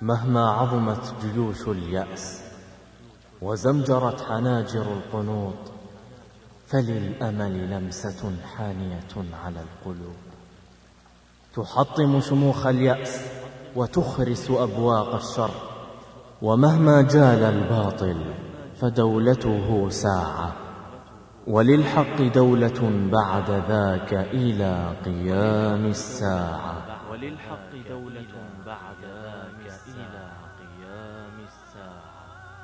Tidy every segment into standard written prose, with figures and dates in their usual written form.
مهما عظمت جيوش اليأس وزمجرت حناجر القنوط، فللأمل لمسة حانية على القلوب تحطم شموخ اليأس وتخرس أبواق الشر. ومهما جال الباطل فدولته ساعة، وللحق دولة بعد ذاك إلى قيام الساعة. وللحق دولة بعد ذاك إلى قيام الساعة.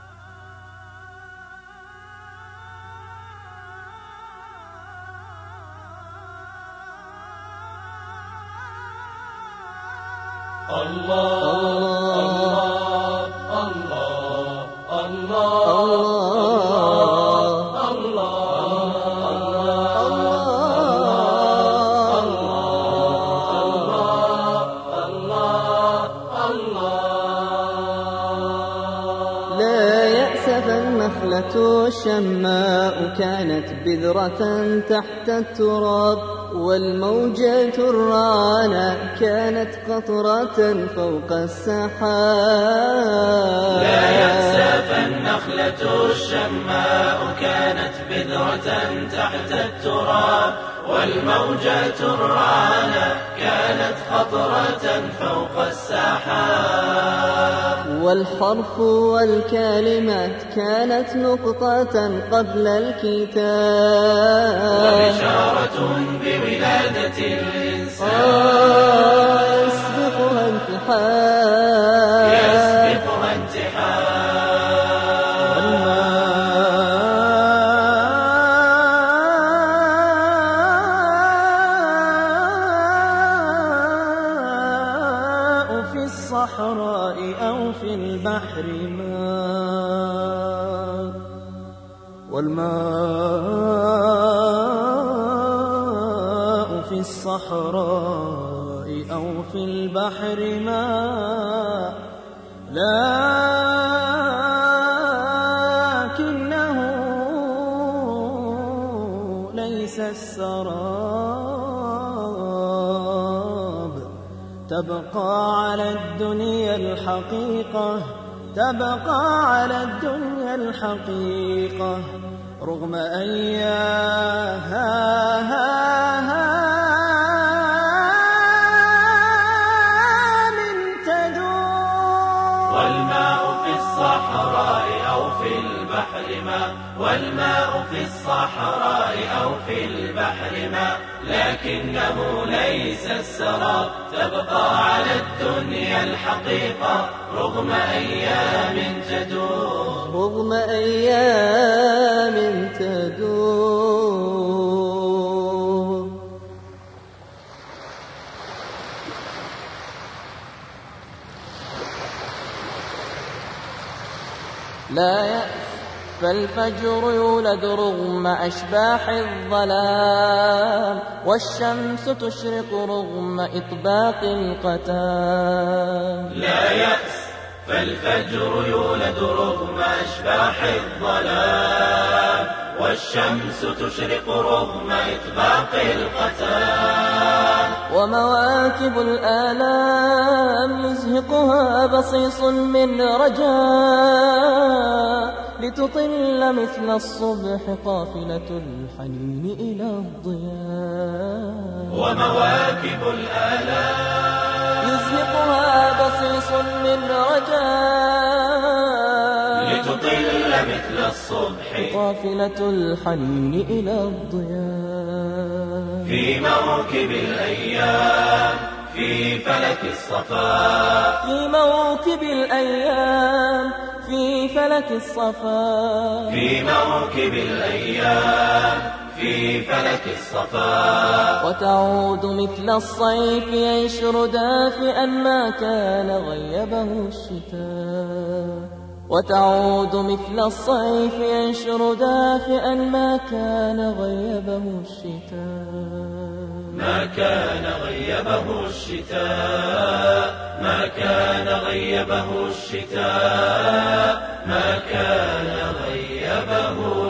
لا يأس فالنخلة الشماء كانت بذرة تحت التراب، والموجة الرعانة كانت قطرة فوق السحاب. لا يأس فالنخلة الشماء كانت بذرة تحت التراب، والموجة الرعانة كانت خطرة فوق السحاب. والحرف والكلمات كانت نقطة قبل الكتاب، وبشارة بولادة الإنسان يسبقها انتحار. يسبقها انتحار. والماء في الصحراء أو في البحر ماء، والماء في الصحراء أو في البحر ماء، لكنه ليس السراب. تبقى على الدنيا الحقيقة، تبقى على الدنيا الحقيقة رغم أيام تدور. والماء في الصحراء أو في البحر ماء، والماء في الصحراء أو في البحر ماء، لكنه ليس السراب. تبقى على الدنيا الحقيقة رغم أيام تدور. رغم أيام تدور. لا يأس فالفجر يولد رغم أشباح الظلام، والشمس تشرق رغم إطباق القتام. لا يأس فالفجر يولد رغم أشباح الظلام، والشمس تشرق رغم إطباق القتام. ومواكب الآلام يزهقها بصيص من رجاء، لتطل مثل الصبح قافلة الحنين إلى الضياء. ومواكب الآلام يزهقها بصيص من رجاء، لتطل مثل الصبح قافلة الحنين إلى الضياء. في موكب الأيام في فلك الصفا، في موكب الأيام في فلك الصفا، في موكب الأيام في فلك الصفا. وتعود مثل الصيف ينشر دافئا ما كان غيبه الشتاء. وتعود مثل الصيف ينشر دافئا ما كان غيبه الشتاء. ما كان غيبه الشتاء، ما كان غيبه الشتاء، ما كان غيبه